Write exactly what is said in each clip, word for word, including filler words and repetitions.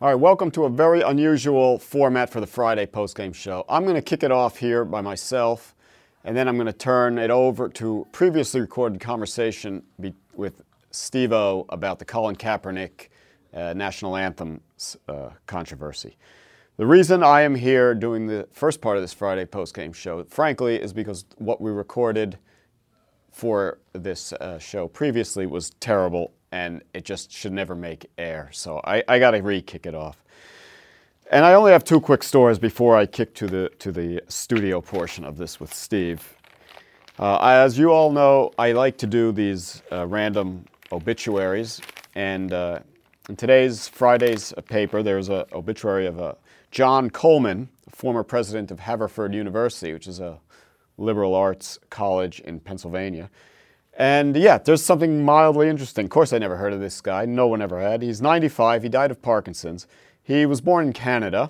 All right, welcome to a very unusual format for the Friday postgame show. I'm going to kick it off here by myself, and then I'm going to turn it over to previously recorded conversation be- with Steve-O about the Colin Kaepernick uh, national anthem uh, controversy. The reason I am here doing the first part of this Friday postgame show, frankly, is because what we recorded for this uh, show previously was terrible, and it just should never make air. So I, I got to re-kick it off. And I only have two quick stories before I kick to the to the studio portion of this with Steve. Uh, as you all know, I like to do these uh, random obituaries. And uh, in today's Friday's paper, there's an obituary of uh, John Coleman, former president of Haverford University, which is a liberal arts college in Pennsylvania. And yeah, there's something mildly interesting. Of course, I never heard of this guy. No one ever had. He's ninety-five. He died of Parkinson's. He was born in Canada,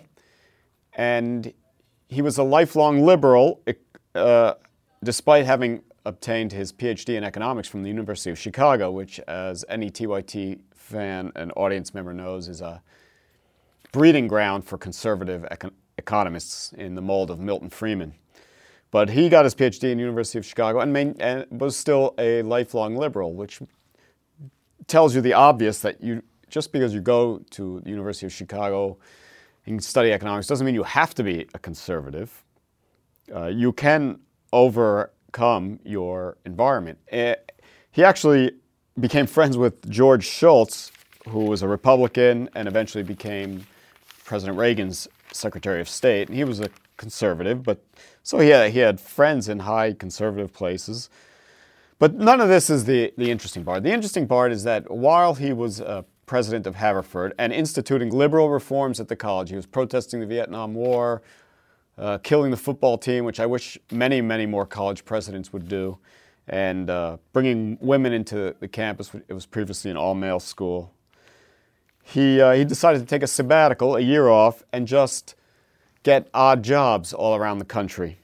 and he was a lifelong liberal, uh, despite having obtained his P H D in economics from the University of Chicago, which, as any T Y T fan and audience member knows, is a breeding ground for conservative econ- economists in the mold of Milton Friedman. But he got his P H D in the University of Chicago and, main, and was still a lifelong liberal, which tells you the obvious that you just because you go to the University of Chicago and study economics doesn't mean you have to be a conservative. Uh, you can overcome your environment. Uh, he actually became friends with George Shultz, who was a Republican and eventually became President Reagan's Secretary of State. And he was a conservative, but so he had, he had friends in high conservative places. But none of this is the, the interesting part. The interesting part is that while he was uh, president of Haverford and instituting liberal reforms at the college, he was protesting the Vietnam War, uh, killing the football team, which I wish many, many more college presidents would do, and uh, bringing women into the campus. It was previously an all-male school. He, uh, he decided to take a sabbatical, a year off, and just get odd jobs all around the country.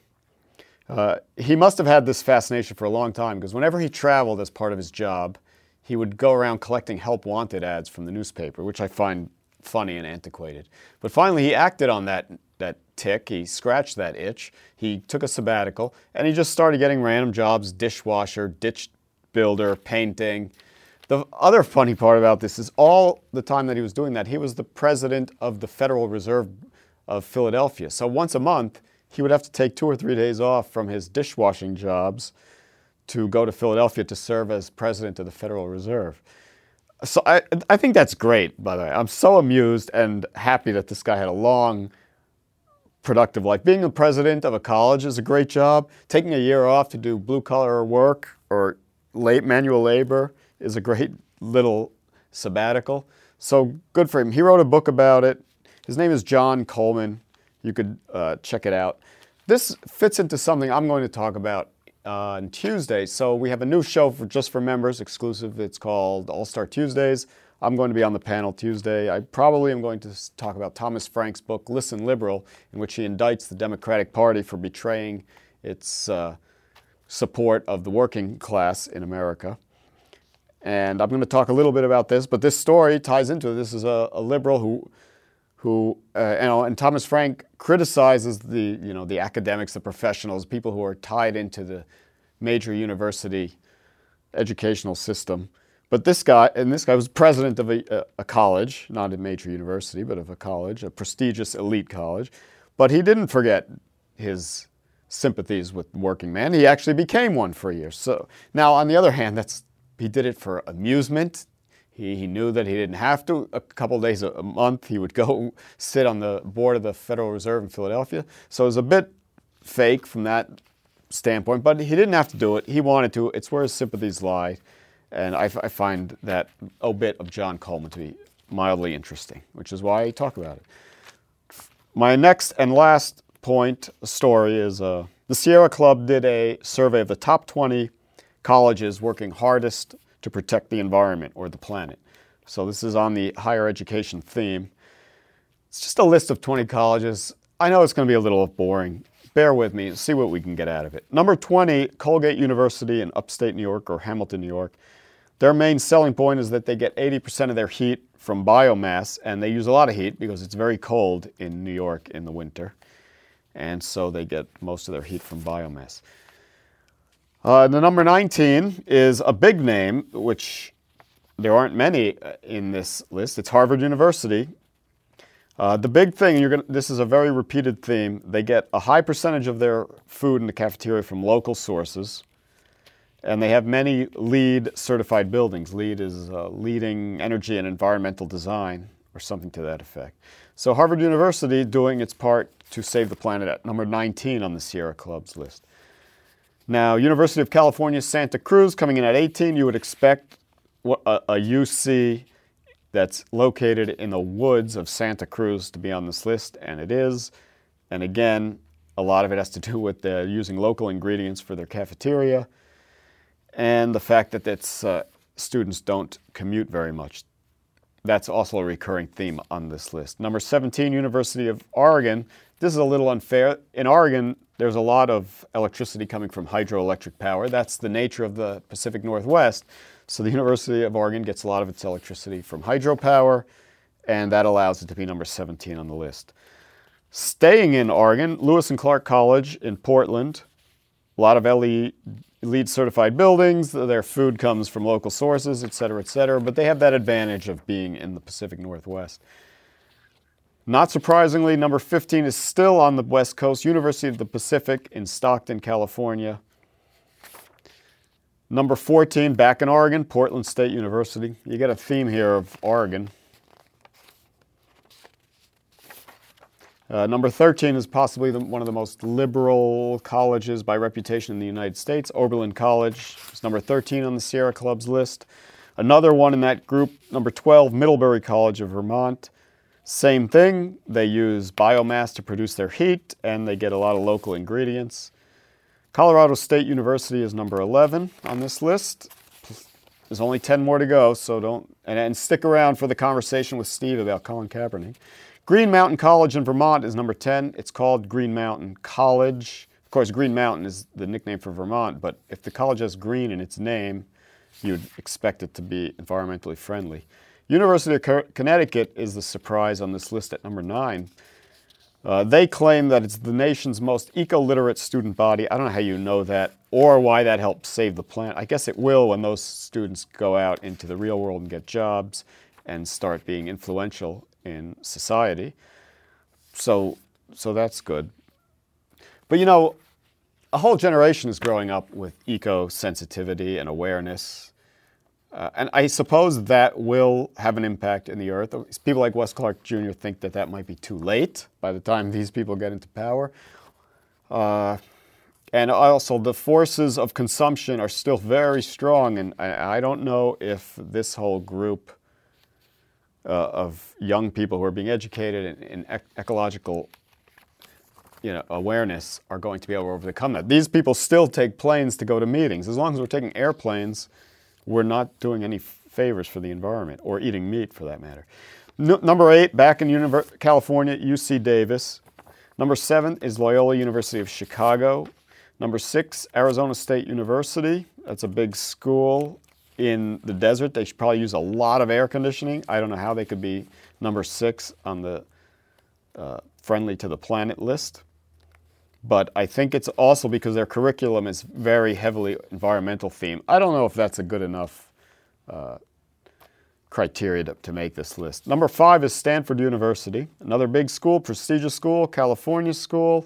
Uh, he must have had this fascination for a long time, because whenever he traveled as part of his job, he would go around collecting help wanted ads from the newspaper, which I find funny and antiquated. But finally, he acted on that, that tick. He scratched that itch. He took a sabbatical, and he just started getting random jobs: dishwasher, ditch builder, painting. The other funny part about this is all the time that he was doing that, he was the president of the Federal Reserve of Philadelphia. So once a month, he would have to take two or three days off from his dishwashing jobs to go to Philadelphia to serve as president of the Federal Reserve. So I, I think that's great, by the way. I'm so amused and happy that this guy had a long, productive life. Being the president of a college is a great job. Taking a year off to do blue-collar work or late manual labor is a great little sabbatical. So good for him. He wrote a book about it. His name is John Coleman. You could uh, check it out. This fits into something I'm going to talk about uh, on Tuesday. So we have a new show for just for members, exclusive. It's called All-Star Tuesdays. I'm going to be on the panel Tuesday. I probably am going to talk about Thomas Frank's book, Listen Liberal, in which he indicts the Democratic Party for betraying its uh, support of the working class in America. And I'm going to talk a little bit about this, but this story ties into it. This is a, a liberal who who, uh, you know, and Thomas Frank criticizes the, you know, the academics, the professionals, people who are tied into the major university educational system. But this guy, and this guy was president of a, a college, not a major university, but of a college, a prestigious elite college. But he didn't forget his sympathies with the working man. He actually became one for a year. So now, on the other hand, that's he did it for amusement. He, he knew that he didn't have to. A couple of days a, a month, he would go sit on the board of the Federal Reserve in Philadelphia. So it was a bit fake from that standpoint, but he didn't have to do it. He wanted to. It's where his sympathies lie. And I, I find that obit of John Coleman to be mildly interesting, which is why I talk about it. My next and last point story is uh, the Sierra Club did a survey of the top twenty colleges working hardest to protect the environment or the planet. So this is on the higher education theme. It's just a list of twenty colleges. I know it's going to be a little boring. Bear with me and see what we can get out of it. Number twenty, Colgate University in upstate New York or Hamilton, New York. Their main selling point is that they get eighty percent of their heat from biomass, and they use a lot of heat because it's very cold in New York in the winter. And so they get most of their heat from biomass. Uh, the number nineteen is a big name, which there aren't many in this list. It's Harvard University. Uh, the big thing, you're gonna, this is a very repeated theme, they get a high percentage of their food in the cafeteria from local sources. And they have many LEED certified buildings. LEED is uh, leading energy and environmental design, or something to that effect. So Harvard University doing its part to save the planet at number nineteen on the Sierra Club's list. Now, University of California, Santa Cruz coming in at eighteen. You would expect a, a U C that's located in the woods of Santa Cruz to be on this list, and it is. And again, a lot of it has to do with the using local ingredients for their cafeteria, and the fact that it's, uh, students don't commute very much. That's also a recurring theme on this list. Number seventeen, University of Oregon. This is a little unfair. In Oregon, there's a lot of electricity coming from hydroelectric power. That's the nature of the Pacific Northwest. So the University of Oregon gets a lot of its electricity from hydropower, and that allows it to be number seventeen on the list. Staying in Oregon, Lewis and Clark College in Portland. A lot of LEED certified buildings. Their food comes from local sources, et cetera, et cetera. But they have that advantage of being in the Pacific Northwest. Not surprisingly, number fifteen is still on the West Coast, University of the Pacific in Stockton, California. Number fourteen, back in Oregon, Portland State University. You get a theme here of Oregon. Uh, number thirteen is possibly the, one of the most liberal colleges by reputation in the United States. Oberlin College is number thirteen on the Sierra Club's list. Another one in that group, number twelve, Middlebury College of Vermont. Same thing, they use biomass to produce their heat, and they get a lot of local ingredients. Colorado State University is number eleven on this list. There's only ten more to go, so don't, and, and stick around for the conversation with Steve about Colin Kaepernick. Green Mountain College in Vermont is number ten. It's called Green Mountain College. Of course, Green Mountain is the nickname for Vermont, but if the college has green in its name, you'd expect it to be environmentally friendly. University of Connecticut is the surprise on this list at number nine. Uh, they claim that it's the nation's most eco-literate student body. I don't know how you know that or why that helps save the planet. I guess it will when those students go out into the real world and get jobs and start being influential in society. So, so that's good. But you know, a whole generation is growing up with eco-sensitivity and awareness. Uh, and I suppose that will have an impact in the earth. People like Wes Clark Junior think that that might be too late by the time these people get into power. Uh, and also the forces of consumption are still very strong, and I, I don't know if this whole group uh, of young people who are being educated in, in ec- ecological you know, awareness are going to be able to overcome that. These people still take planes to go to meetings. As long as we're taking airplanes, we're not doing any favors for the environment, or eating meat for that matter. No, number eight, back in Univer- California, U C Davis. Number seven is Loyola University of Chicago. Number six, Arizona State University. That's a big school in the desert. They should probably use a lot of air conditioning. I don't know how they could be number six on the uh, friendly to the planet list. But I think it's also because their curriculum is very heavily environmental themed. I don't know if that's a good enough uh, criteria to, to make this list. Number five is Stanford University, another big school, prestigious school, California school.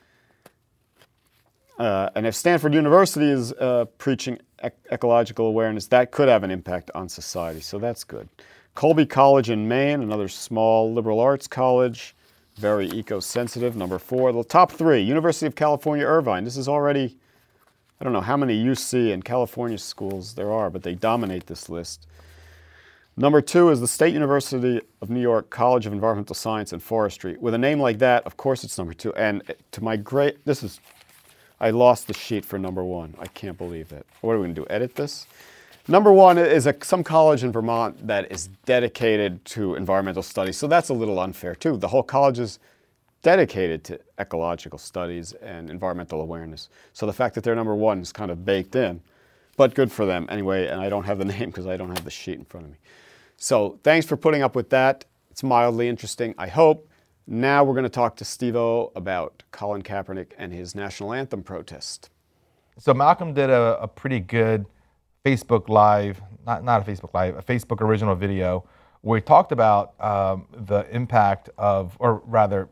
Uh, and if Stanford University is uh, preaching ec- ecological awareness, that could have an impact on society, so that's good. Colby College in Maine, another small liberal arts college. Very eco-sensitive. Number four, the top three, University of California, Irvine. This is already, I don't know how many U C and California schools there are, but they dominate this list. Number two is the State University of New York College of Environmental Science and Forestry. With a name like that, of course it's number two. And to my great, this is, I lost the sheet for number one. I can't believe that. What are we going to do, edit this? Number one is a, some college in Vermont that is dedicated to environmental studies, so that's a little unfair too. The whole college is dedicated to ecological studies and environmental awareness. So the fact that they're number one is kind of baked in. but good for them anyway. And I don't have the name because I don't have the sheet in front of me. So thanks for putting up with that. It's mildly interesting, I hope. Now we're going to talk to Steve-O about Colin Kaepernick and his national anthem protest. So Malcolm did a, a pretty good Facebook Live, not, not a Facebook Live, a Facebook original video where he talked about um, the impact of, or rather,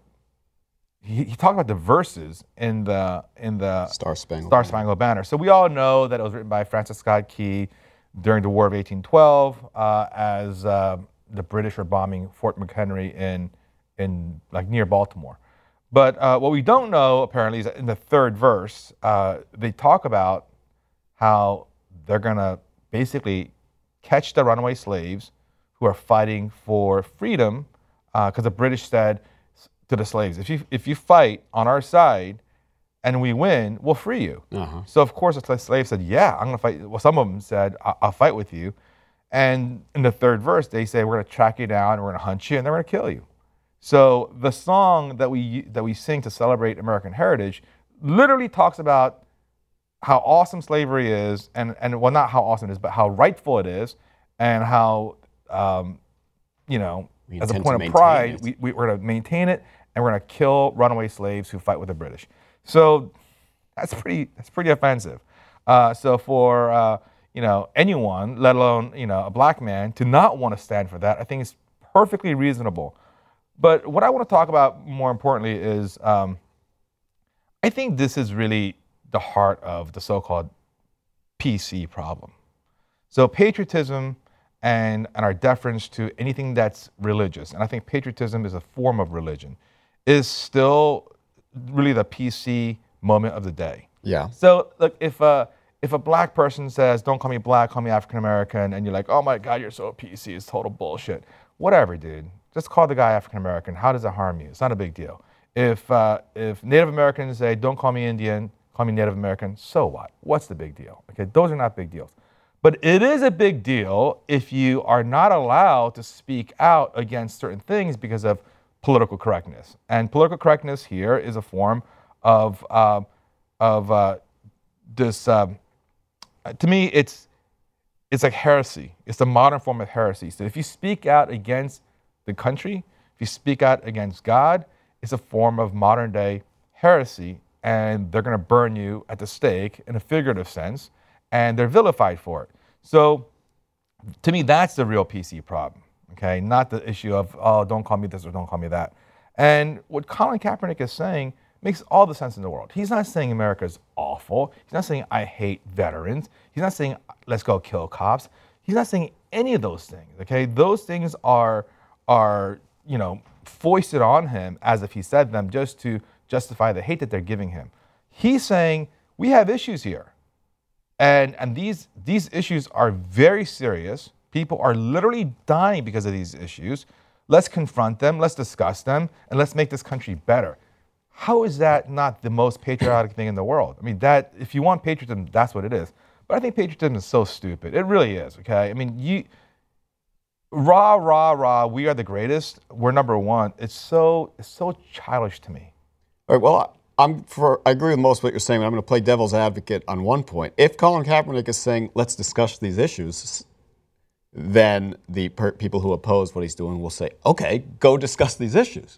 he, he talked about the verses in the in the Star Spangled Star Spangled Banner. So we all know that it was written by Francis Scott Key during the War of eighteen twelve uh, as uh, the British were bombing Fort McHenry in in like near Baltimore. But uh, what we don't know apparently is that in the third verse uh, they talk about how they're gonna basically catch the runaway slaves who are fighting for freedom, because uh, the British said to the slaves, if you if you fight on our side and we win, we'll free you. Uh-huh. So of course the slaves said, yeah, I'm gonna fight. Well, some of them said, I- I'll fight with you. And in the third verse, they say, we're gonna track you down, and we're gonna hunt you, and then we're gonna kill you. So the song that we that we sing to celebrate American heritage literally talks about how awesome slavery is, and, and well, not how awesome it is, but how rightful it is, and how, um, you know, we as a point of pride, we, we, we're gonna maintain it, and we're gonna kill runaway slaves who fight with the British. So that's pretty that's pretty offensive. Uh, so for uh, you know anyone, let alone you know a black man, to not want to stand for that, I think is perfectly reasonable. But what I want to talk about more importantly is um, I think this is really the heart of the so-called P C problem. So patriotism and, and our deference to anything that's religious, and I think patriotism is a form of religion, is still really the P C moment of the day. Yeah. So look, if a, if a black person says, don't call me black, call me African American, and you're like, oh my God, you're so P C, it's total bullshit. Whatever, dude. Just call the guy African American. How does it harm you? It's not a big deal. If uh, if Native Americans say, don't call me Indian, call me Native American, so what? What's the big deal? Okay, those are not big deals. But it is a big deal if you are not allowed to speak out against certain things because of political correctness. And political correctness here is a form of uh, of uh, this. Um, to me, it's it's like heresy. It's a modern form of heresy. So if you speak out against the country, if you speak out against God, it's a form of modern day heresy, and they're going to burn you at the stake in a figurative sense, and they're vilified for it. So to me, that's the real P C problem, okay? Not the issue of, oh, don't call me this or don't call me that. And what Colin Kaepernick is saying makes all the sense in the world. He's not saying America's awful. He's not saying I hate veterans. He's not saying let's go kill cops. He's not saying any of those things, okay? Those things are are, you know, foisted on him as if he said them just to justify the hate that they're giving him. He's saying we have issues here. And and these these issues are very serious. People are literally dying because of these issues. Let's confront them, let's discuss them, and let's make this country better. How is that not the most patriotic thing in the world? I mean, that if you want patriotism, that's what it is. But I think patriotism is so stupid. It really is, okay? I mean, you Rah, rah, rah, we are the greatest, we're number one. It's so it's so childish to me. All right, well, I'm for, I agree with most of what you're saying, but I'm going to play devil's advocate on one point. If Colin Kaepernick is saying, let's discuss these issues, then the per- people who oppose what he's doing will say, okay, go discuss these issues.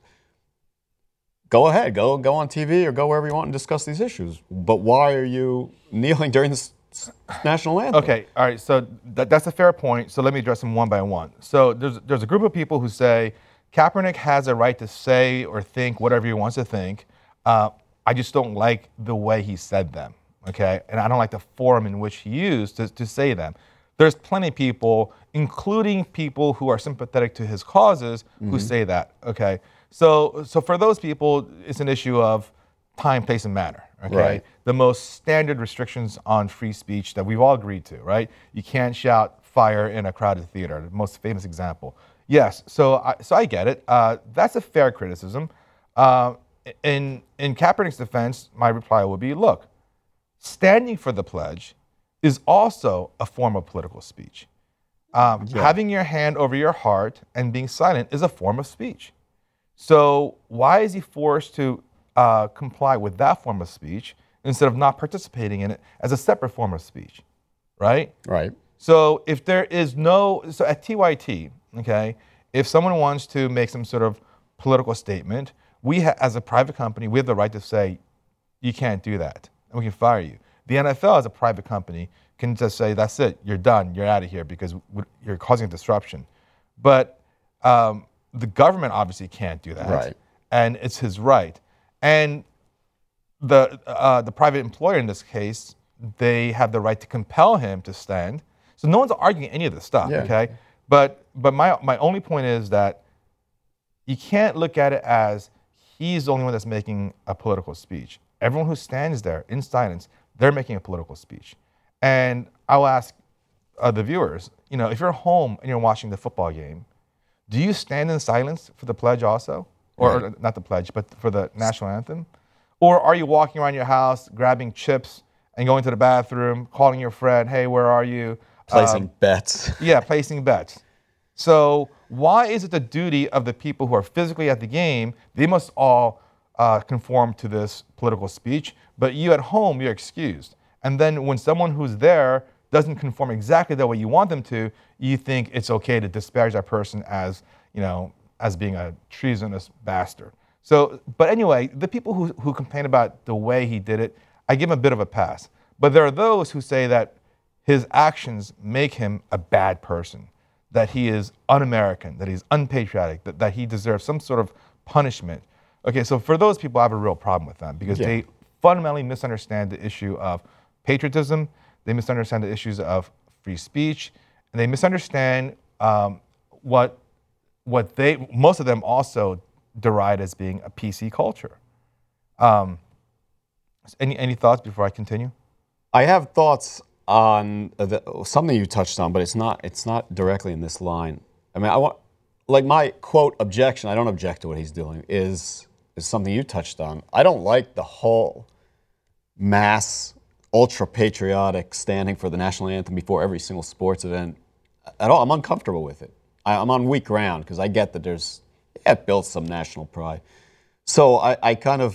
Go ahead, go, go on T V or go wherever you want and discuss these issues. But why are you kneeling during this national anthem? Okay, all right, so that, that's a fair point. So let me address them one by one. So there's there's a group of people who say Kaepernick has a right to say or think whatever he wants to think. Uh, I just don't like the way he said them, okay? And I don't like the forum in which he used to, to say them. There's plenty of people, including people who are sympathetic to his causes, mm-hmm. who say that, okay? So so for those people, it's an issue of time, place, and manner, okay? Right. The most standard restrictions on free speech that we've all agreed to, right? You can't shout fire in a crowded theater, the most famous example. Yes, so I, so I get it. Uh, that's a fair criticism. Uh, in, in Kaepernick's defense, my reply would be, look, standing for the pledge is also a form of political speech. Um, yeah. Having your hand over your heart and being silent is a form of speech. So why is he forced to uh, comply with that form of speech instead of not participating in it as a separate form of speech, right? Right. So if there is no, so at T Y T, okay, if someone wants to make some sort of political statement, we ha- as a private company, we have the right to say, you can't do that, and we can fire you. The N F L as a private company can just say, that's it, you're done, you're out of here because you're causing a disruption. But um, the government obviously can't do that. Right. And it's his right. And the uh, the private employer in this case, they have the right to compel him to stand. So no one's arguing any of this stuff, Yeah. okay? But but my my only point is that you can't look at it as he's the only one that's making a political speech. Everyone who stands there in silence, they're making a political speech. And I'll ask uh, the viewers, you know, if you're home and you're watching the football game, do you stand in silence for the pledge also? Or, Right. or not the pledge, but for the national anthem? Or are you walking around your house, grabbing chips and going to the bathroom, calling your friend, hey, where are you? Placing Um, bets. Yeah, placing bets. So why is it the duty of the people who are physically at the game, they must all uh, conform to this political speech, but you at home, you're excused. And then when someone who's there doesn't conform exactly the way you want them to, you think it's okay to disparage that person as, you know, as being a treasonous bastard. So, but anyway, the people who, who complain about the way he did it, I give him a bit of a pass. But there are those who say that his actions make him a bad person, that he is un-American, that he's unpatriotic, that, that he deserves some sort of punishment. Okay, so for those people, I have a real problem with them because Yeah. they fundamentally misunderstand the issue of patriotism, they misunderstand the issues of free speech, and they misunderstand um, what what they, most of them also deride as being a P C culture. Um, any any thoughts before I continue? I have thoughts on the, something you touched on, but it's not it's not directly in this line. I mean, I want like my quote objection. I don't object to what he's doing. Is is something you touched on. I don't like the whole mass ultra patriotic standing for the national anthem before every single sports event at all. I'm uncomfortable with it. I, I'm on weak ground because I get that there's yeah, it builds some national pride. So I, I kind of.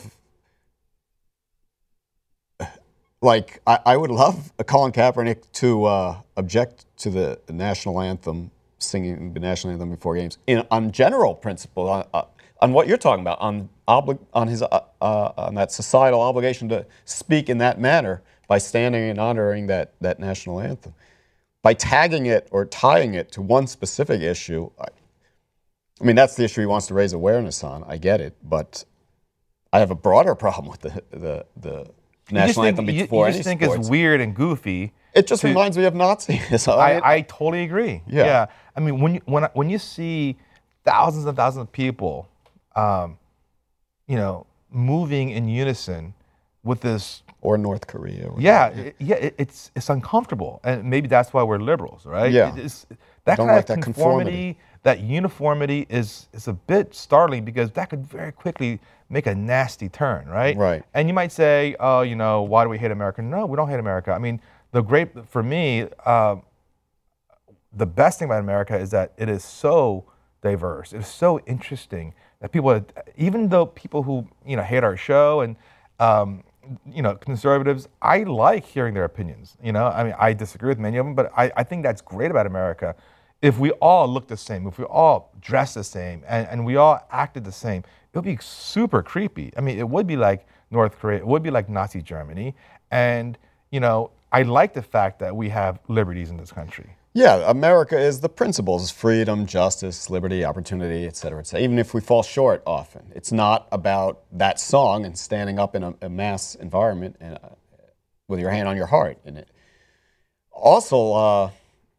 Like, I, I would love Colin Kaepernick to uh, object to the national anthem, singing the national anthem before games, in, on general principle, on, uh, on what you're talking about, on obli- on his uh, uh, on that societal obligation to speak in that manner by standing and honoring that, that national anthem. By tagging it or tying it to one specific issue, I, I mean, that's the issue he wants to raise awareness on. I get it, but I have a broader problem with the the the. National you anthem think, before you, you any just think sports. it's weird and goofy. It just to, reminds me of Nazis. I, I, mean, I totally agree. Yeah. yeah. I mean, when you, when when you see thousands and thousands of people, um, you know, moving in unison with this. Or North Korea. Or Yeah, it, yeah, it, it's it's uncomfortable, and maybe that's why we're liberals, right? Yeah. It, it's, that Don't kind like of that conformity, conformity. that uniformity is is a bit startling because that could very quickly make a nasty turn, right? Right. And you might say, oh, you know, why do we hate America? No, we don't hate America. I mean, the great for me, uh, the best thing about America is that it is so diverse. It is so interesting that people, even though people who you know hate our show and um, you know conservatives, I like hearing their opinions. You know, I mean, I disagree with many of them, but I, I think that's great about America. If we all looked the same, if we all dressed the same, and, and we all acted the same, it would be super creepy. I mean, it would be like North Korea, it would be like Nazi Germany. And, you know, I like the fact that we have liberties in this country. Yeah, America is the principles: freedom, justice, liberty, opportunity, et cetera, et cetera. Even if we fall short often, it's not about that song and standing up in a, a mass environment and, uh, with your hand on your heart in it. Also, uh,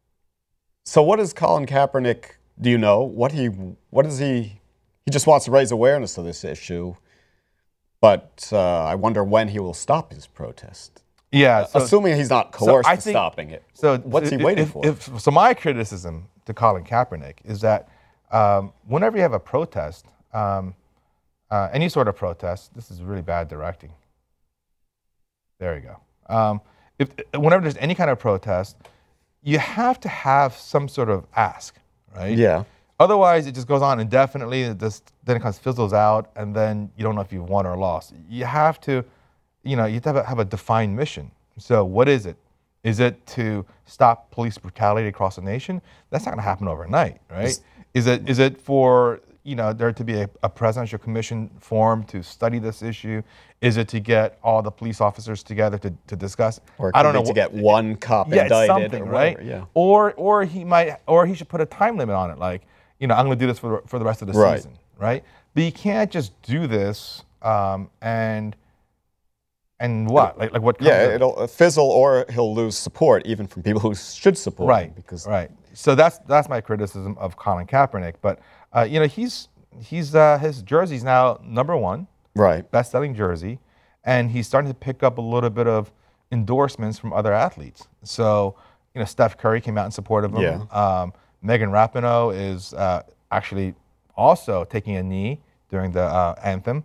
so what is Colin Kaepernick? Do you know what he? What is he? He just wants to raise awareness of this issue, but uh, I wonder when he will stop his protest. Yeah. So, Assuming he's not coerced I to think- stopping it. so what's he if- waiting if- for? if- so my criticism to Colin Kaepernick is that um, whenever you have a protest, um, uh, any sort of protest, this is really bad directing. There you go. Um, if whenever there's any kind of protest, you have to have some sort of ask, right? Yeah. Otherwise, it just goes on indefinitely. It just then it kind of fizzles out, and then you don't know if you've won or lost. You have to, you know, you have to have a, have a defined mission. So, what is it? Is it to stop police brutality across the nation? That's not going to happen overnight, right? Is it is it for you know there to be a, a presidential commission formed to study this issue? Is it to get all the police officers together to, to discuss? Or it I don't could know be to get one cop yeah, indicted something, or right? whatever, yeah. Or or he might or he should put a time limit on it, like you know I'm going to do this for the, for the rest of the Right. season, right? But you can't just do this um, and and what like like what? Comes Yeah, of it? it'll fizzle, or he'll lose support even from people who should support him. Right, Because right. So that's that's my criticism of Colin Kaepernick. But uh, you know he's he's uh, his jersey's now number one, right. best-selling jersey, and he's starting to pick up a little bit of endorsements from other athletes. So you know Steph Curry came out in support of him. Yeah. Um, Megan Rapinoe is uh, actually also taking a knee during the uh, anthem,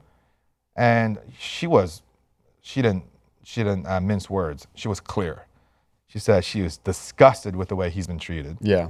and she was she didn't she didn't uh, mince words. She was clear. She said she was disgusted with the way he's been treated, Yeah.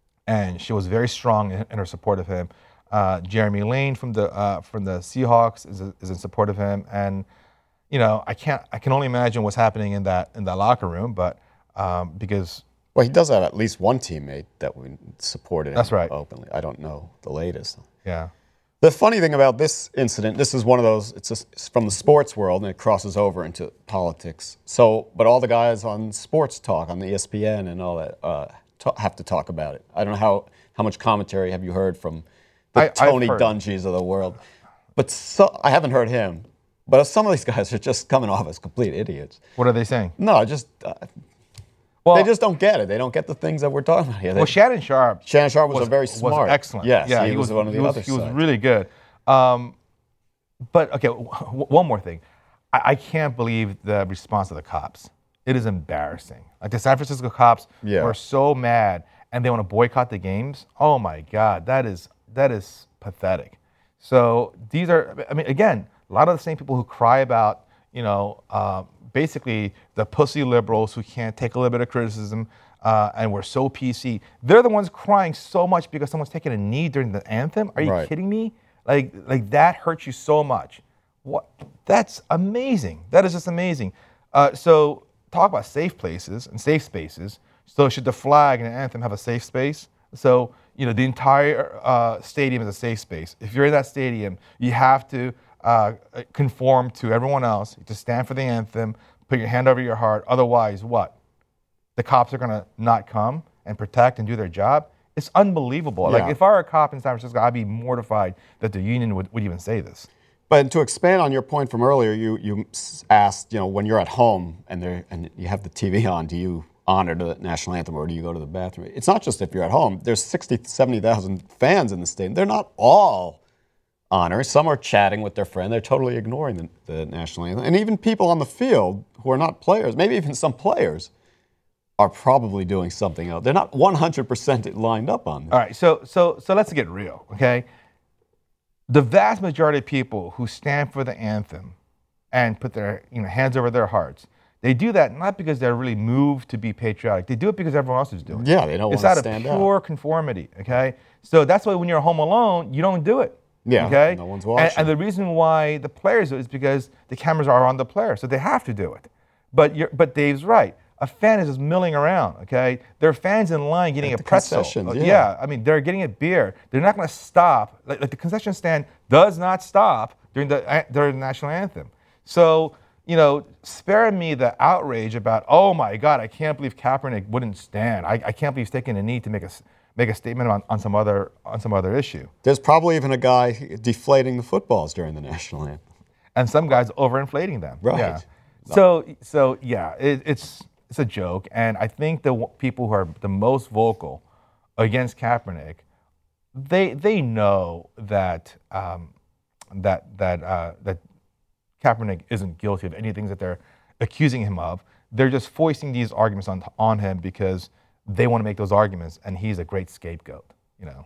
and she was very strong in, in her support of him. Uh, Jeremy Lane from the uh, from the Seahawks is, is in support of him, and you know I can't I can only imagine what's happening in that in that locker room, but um, because Well, he does have at least one teammate that we supported him That's right. openly. I don't know the latest. yeah. The funny thing about this incident, this is one of those, it's, just, it's from the sports world and it crosses over into politics. So, but all the guys on sports talk, on the E S P N and all that, uh, ta- have to talk about it. I don't know how, how much commentary have you heard from the I- I've Tony heard. Dungy's of the world. But so, I haven't heard him. But some of these guys are just coming off as complete idiots. What are they saying? No, just, uh, Well, they just don't get it. They don't get the things that we're talking about here. They, well, Shannon Sharp Shannon Sharp was, a very smart. Was excellent. Yes, yeah, he, was, one of the he was, other He was side. really good. Um, but okay, w- w- one more thing. I, I can't believe the response of the cops. It is embarrassing. Like the San Francisco cops Yeah. were so mad and they want to boycott the games. Oh my God, that is that is pathetic. So these are, I mean, again, a lot of the same people who cry about, you know, uh, basically the pussy liberals who can't take a little bit of criticism. Uh, and we're so P C. They're the ones crying so much because someone's taking a knee during the anthem. Are you Right. kidding me? Like, like that hurts you so much. What? That's amazing. That is just amazing. Uh, so talk about safe places and safe spaces. So should the flag and the anthem have a safe space? So you know the entire uh, stadium is a safe space. If you're in that stadium, you have to uh, conform to everyone else. To stand for the anthem, put your hand over your heart. Otherwise, what? The cops are going to not come and protect and do their job. It's unbelievable. Yeah. Like if I were a cop in San Francisco, I'd be mortified that the union would, would even say this. But to expand on your point from earlier, you you s- asked, you know, when you're at home and there and you have the T V on, do you honor the national anthem or do you go to the bathroom? It's not just if you're at home. There's sixty, seventy thousand fans in the stadium. They're not all honoring. Some are chatting with their friend. They're totally ignoring the, the national anthem. And even people on the field who are not players, maybe even some players, are probably doing something else. They're not one hundred percent lined up on this. All right, so so so let's get real, okay? The vast majority of people who stand for the anthem and put their you know hands over their hearts, they do that not because they're really moved to be patriotic. They do it because everyone else is doing it. Yeah, they don't It's want out to of stand out. pure conformity, okay? So that's why when you're home alone, you don't do it. Yeah, okay? no one's And- watching. And, the reason why the players do it is because the cameras are on the player, so they have to do it. But you're, but Dave's right. A fan is just milling around, okay? There are fans in line getting At a the pretzel. concessions, Uh, yeah. I mean, they're getting a beer. They're not going to stop. Like, like the concession stand does not stop during the uh, during the national anthem. So, you know, spare me the outrage about, oh my God, I can't believe Kaepernick wouldn't stand. I, I can't believe he's taking a knee to make a s- make a statement on, on some other on some other issue. There's probably even a guy deflating the footballs during the national anthem. And some guys overinflating them. Right. Yeah. So so yeah, it, it's it's a joke, and I think the w- people who are the most vocal against Kaepernick, they they know that um, that that uh, that Kaepernick isn't guilty of anything that they're accusing him of. They're just foisting these arguments on on him because they want to make those arguments, and he's a great scapegoat. You know.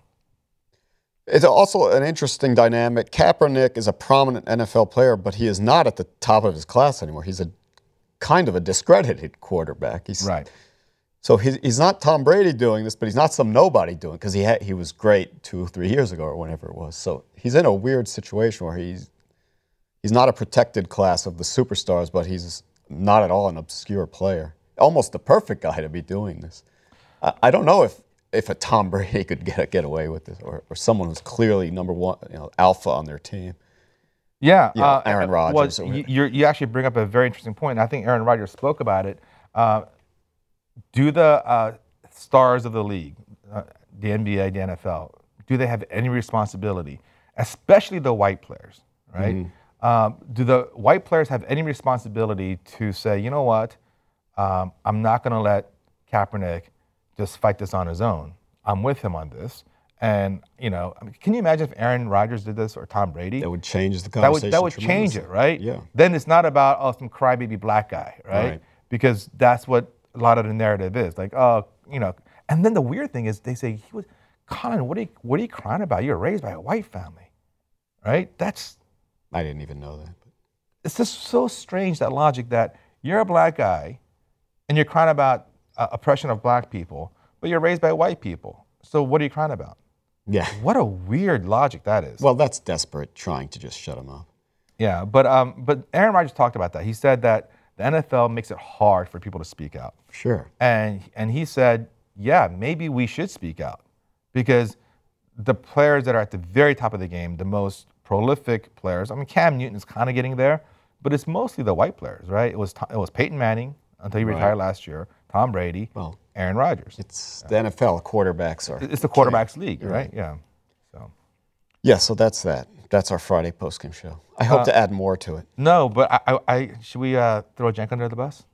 It's also an interesting dynamic. Kaepernick is a prominent N F L player, but he is not at the top of his class anymore. He's a kind of a discredited quarterback. He's, Right. So he's, he's not Tom Brady doing this, but he's not some nobody doing it because he had, he was great two or three years ago or whenever it was. So he's in a weird situation where he's he's not a protected class of the superstars, but he's not at all an obscure player. almost the perfect guy to be doing this. I, I don't know if, if a Tom Brady could get get away with this, or, or someone who's clearly number one, you know, alpha on their team. Yeah, You know, uh, Aaron Rodgers. Well, you, you're, you actually bring up a very interesting point. I think Aaron Rodgers spoke about it. Uh, do the uh, stars of the league, uh, the N B A, the N F L, do they have any responsibility, especially the white players, right? Mm-hmm. Um, do the white players have any responsibility to say, you know what, um, I'm not going to let Kaepernick just fight this on his own. I'm with him on this. And, you know, I mean, can you imagine if Aaron Rodgers did this or Tom Brady? That would change the conversation. That would, that would change it, right? Yeah. Then it's not about, oh, some crybaby black guy, right? right? Because that's what a lot of the narrative is. Like, oh, you know. And then the weird thing is they say, he was, Colin, what are you, what are you crying about? You were raised by a white family, right? That's. I didn't even know that. But. It's just so strange, that logic that you're a black guy and you're crying about uh, oppression of black people, but you're raised by white people. So what are you crying about? Yeah. What a weird logic that is. Well, that's desperate, trying to just shut him up. Yeah, but um, but Aaron Rodgers talked about that. He said that the N F L makes it hard for people to speak out. Sure. And and he said, yeah, maybe we should speak out, because the players that are at the very top of the game, the most prolific players. I mean, Cam Newton is kind of getting there, but it's mostly the white players, right? It was it was Peyton Manning until he retired right. last year. Tom Brady. Well. Aaron Rodgers. It's yeah. the N F L. Quarterbacks are. It's the quarterbacks league, right? right? Yeah. So. Yeah. So that's that. That's our Friday postgame show. I hope uh, to add more to it. No, but I, I, I should we uh, throw Cenk under the bus?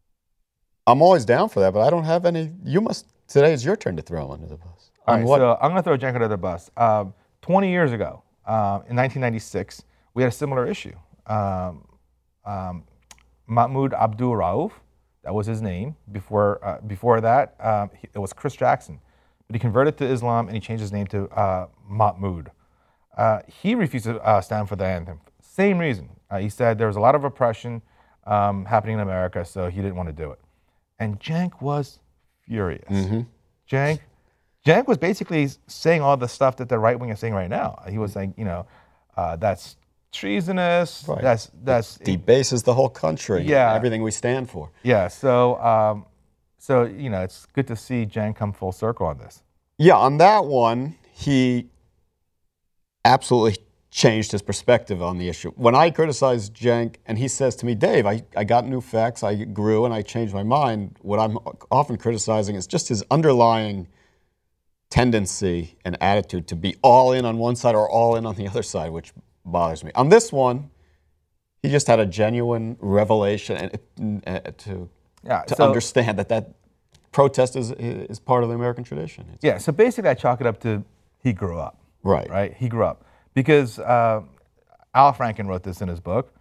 I'm always down for that, but I don't have any. You must. Today is your turn to throw him under the bus. All right. What? So I'm going to throw Cenk under the bus. Um, Twenty years ago, uh, in nineteen ninety-six, we had a similar issue. Um, um, Mahmoud Abdul Rauf. That was his name. Before uh, before that, um, he, it was Chris Jackson. But he converted to Islam and he changed his name to uh, Mahmoud. Uh, he refused to uh, stand for the anthem. Same reason. Uh, he said there was a lot of oppression um, happening in America, so he didn't want to do it. And Cenk was furious. Mm-hmm. Cenk, Cenk was basically saying all the stuff that the right wing is saying right now. He was saying, you know, uh, that's treasonous. Right. That's that's it debases the whole country. Yeah, everything we stand for. Yeah. So, um, so you know, it's good to see Cenk come full circle on this. Yeah, on that one, he absolutely changed his perspective on the issue. When I criticized Cenk, and he says to me, "Dave, I, I got new facts. I grew, and I changed my mind." What I'm often criticizing is just his underlying tendency and attitude to be all in on one side or all in on the other side, which bothers me. On this one, he just had a genuine revelation and uh, to yeah, to so, understand that that protest is is part of the American tradition. It's yeah, so basically I chalk it up to he grew up. Right. Right? He grew up. Because uh, Al Franken wrote this in his book.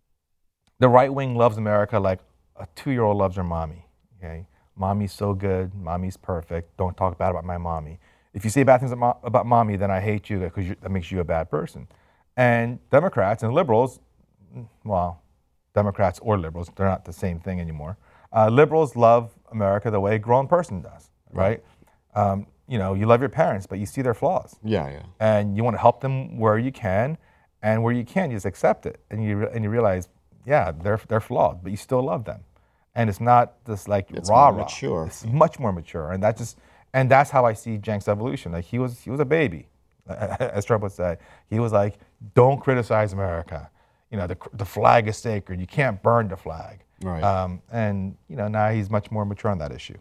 The right wing loves America like a two-year-old loves her mommy. Okay? Mommy's so good, mommy's perfect, don't talk bad about my mommy. If you say bad things about, about mommy, then I hate you because that makes you a bad person. And Democrats and liberals, well, Democrats or liberals, they're not the same thing anymore. Uh, liberals love America the way a grown person does, right? right. Um, you know, you love your parents, but you see their flaws. Yeah, yeah. And you want to help them where you can, and where you can't, you just accept it. And you and you realize, yeah, they're they're flawed, but you still love them. And it's not just like it's rah more rah. Mature. It's much more mature, and that just and that's how I see Cenk's evolution. Like he was he was a baby, as Trump would say. He was like, don't criticize America. You know, the the flag is sacred. You can't burn the flag. Right. Um, and you know, now he's much more mature on that issue.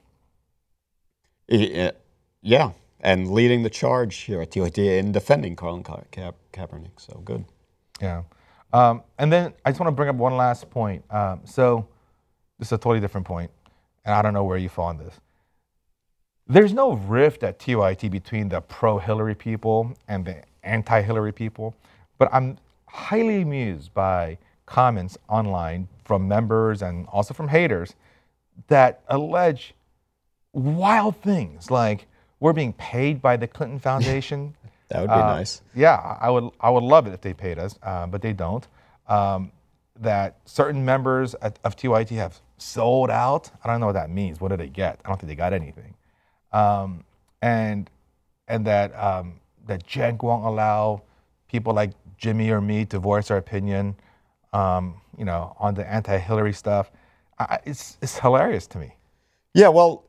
It, it, yeah, and leading the charge here at T Y T in defending Colin Ka- Ka- Kaepernick. So good. Yeah. Um, and then I just want to bring up one last point. Um, so this is a totally different point, and I don't know where you fall on this. There's no rift at T Y T between the pro-Hillary people and the anti-Hillary people, but I'm highly amused by comments online from members and also from haters that allege wild things like we're being paid by the Clinton Foundation. That would be uh, nice. Yeah, I would I would love it if they paid us, uh, but they don't. Um, that certain members at, of T Y T have sold out. I don't know what that means. What did they get? I don't think they got anything. Um, and and that um, that Cenk won't allow people like Jimmy or me to voice our opinion, um, you know, on the anti-Hillary stuff. I, it's it's hilarious to me. Yeah, well,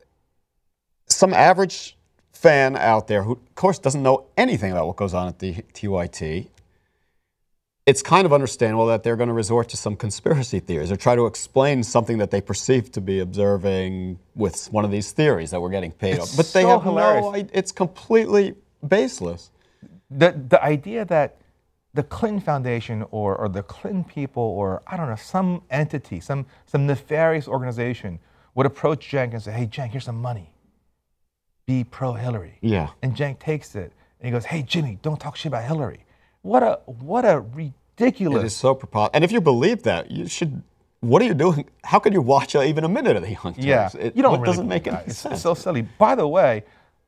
some average fan out there who, of course, doesn't know anything about what goes on at the T Y T, it's kind of understandable that they're going to resort to some conspiracy theories or try to explain something that they perceive to be observing with one of these theories that we're getting paid It's off. But they so have hilarious. no idea. It's completely baseless. The the idea that the Clinton Foundation or, or the Clinton people or, I don't know, some entity, some, some nefarious organization would approach Cenk and say, hey, Cenk, here's some money. Be pro-Hillary. Yeah. And Cenk takes it and he goes, hey, Jimmy, don't talk shit about Hillary. What a what a ridiculous. It is so preposterous. And if you believe that, you should. What are you doing? How could you watch uh, even a minute of the Young Turks? Yeah, It, you don't it really doesn't make believe any that. It's sense. so silly. By the way,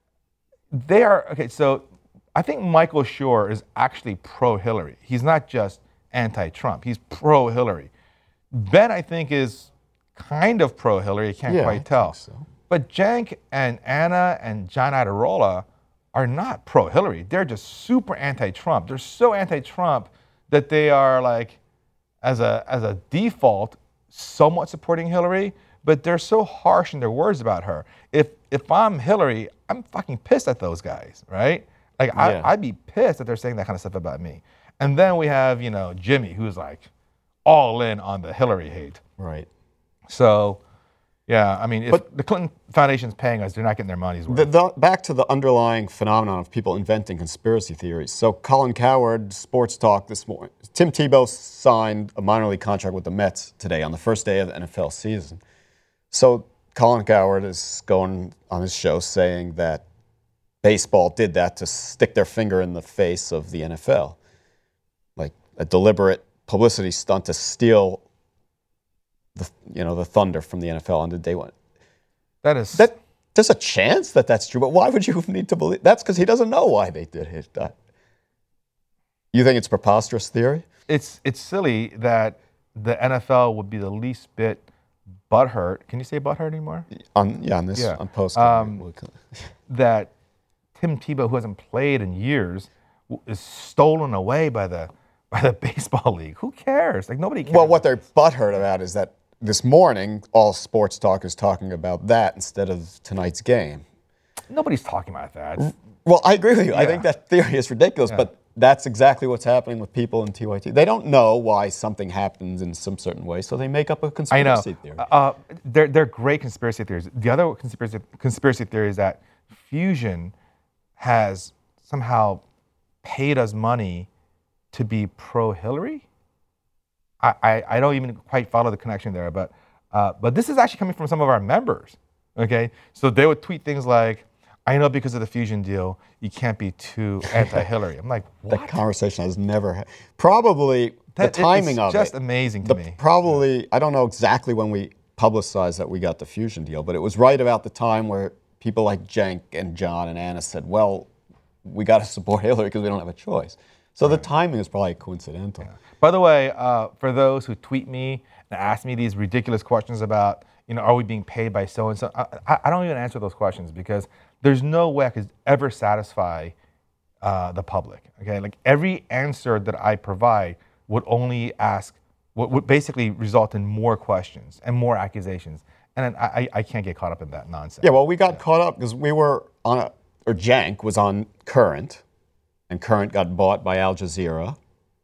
they are okay. So I think Michael Schur is actually pro-Hillary. He's not just anti-Trump. He's pro-Hillary. Ben, I think, is kind of pro-Hillary. You can't Yeah, quite I tell. think so. But Cenk and Anna and John Adirola are not pro-Hillary. They're just super anti-Trump. They're so anti-Trump that they are like, as a as a default, somewhat supporting Hillary, but they're so harsh in their words about her. If if I'm Hillary, I'm fucking pissed at those guys, right? Like Yeah. I, I'd be pissed that they're saying that kind of stuff about me. And then we have, you know, Jimmy, who's like all in on the Hillary hate. Right. So, yeah, I mean, if But- the Clinton Foundation's paying us, they're not getting their money's worth. The, the, back to the underlying phenomenon of people inventing conspiracy theories. So Colin Cowherd, Sports Talk this morning. Tim Tebow signed a minor league contract with the Mets today on the first day of the N F L season. So Colin Cowherd is going on his show saying that baseball did that to stick their finger in the face of the N F L. Like a deliberate publicity stunt to steal the, you know, the thunder from the N F L on the day one. That is That there's a chance that that's true, but why would you need to believe? That's because he doesn't know why they did it. That. You think it's preposterous theory? it's it's silly that the N F L would be the least bit butthurt. Can you say butthurt anymore? On yeah, on this Yeah. on post. Um, That Tim Tebow, who hasn't played in years, w- is stolen away by the by the baseball league. Who cares? Like nobody cares. well, what they're butthurt about is that this morning all sports talk is talking about that instead of tonight's game. Nobody's talking about that. Well, I agree with you. I Yeah. think that theory is ridiculous, but that's exactly what's happening with people in T Y T. They don't know why something happens in some certain way, so they make up a I conspiracy know. theory. Uh, they're they're great conspiracy theories. The other conspiracy conspiracy theory is that Fusion has somehow paid us money to be pro-Hillary. I, I, I don't even quite follow the connection there, but uh, but this is actually coming from some of our members. Okay, so they would tweet things like, "I know because of the Fusion deal, you can't be too anti-Hillary." I'm like, what? That conversation has never had. Probably That- the timing it's of just it. amazing to the- me. Probably, I don't know exactly when we publicized that we got the Fusion deal, but it was right about the time where people like Cenk and John and Anna said, well, we got to support Hillary because we don't have a choice. So the timing is probably coincidental. By the way, uh, for those who tweet me and ask me these ridiculous questions about, you know, are we being paid by so and so? I, I don't even answer those questions because there's no way I could ever satisfy uh, the public. Okay, like every answer that I provide would only ask, would, would basically result in more questions and more accusations, and I, I, I can't get caught up in that nonsense. Yeah, well, we got caught up because we were on a, or Cenk was on Current, and Current got bought by Al Jazeera.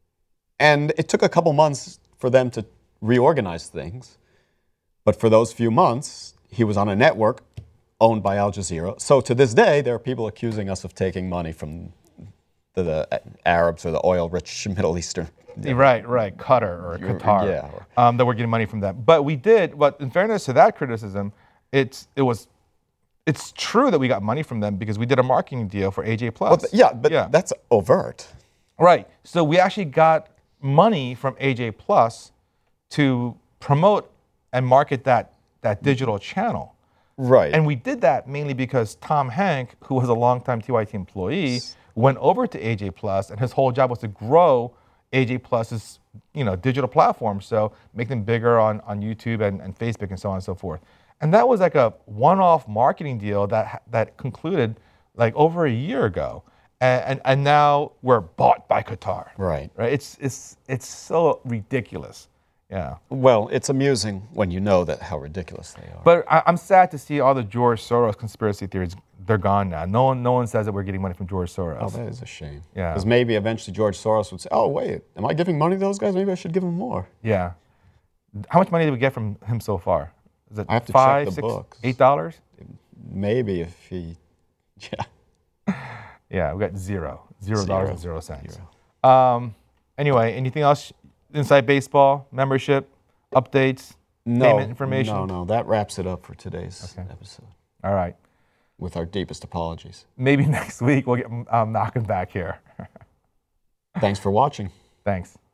And it took a couple months for them to reorganize things. But for those few months, he was on a network owned by Al Jazeera. So to this day, there are people accusing us of taking money from the, the Arabs or the oil-rich Middle Eastern. Right, right, Qatar or You're- Qatar, yeah. um, that we're getting money from them. But we did, but in fairness to that criticism, it's it was, it's true that we got money from them because we did a marketing deal for A J Plus. Well, th- yeah, but that's overt. Right. So we actually got money from A J Plus to promote and market that that digital channel. Right. And we did that mainly because Tom Hank, who was a longtime T Y T employee, went over to A J Plus, and his whole job was to grow A J Plus's, you know, digital platform, so make them bigger on, on YouTube and, and Facebook and so on and so forth. And that was like a one-off marketing deal that that concluded like over a year ago, and and, and now we're bought by Qatar. Right. Right. It's it's it's so ridiculous. Yeah. Well, it's amusing when you know that how ridiculous they are. But I, I'm sad to see all the George Soros conspiracy theories. They're gone now. No one, no one says that we're getting money from George Soros. Oh, that is a shame. Yeah. Because maybe eventually George Soros would say, "Oh, wait, am I giving money to those guys? Maybe I should give them more." Yeah. How much money did we get from him so far? Is it I have to five, check the six, books. eight dollars? Maybe if he, yeah. Yeah, we got zero, zero dollars and zero cents. Zero. Um, anyway, anything else? Inside Baseball membership updates, No, payment information. no, no. That wraps it up for today's Okay. episode. All right. With our deepest apologies. Maybe next week we'll get um, Malcolm back here. Thanks for watching. Thanks.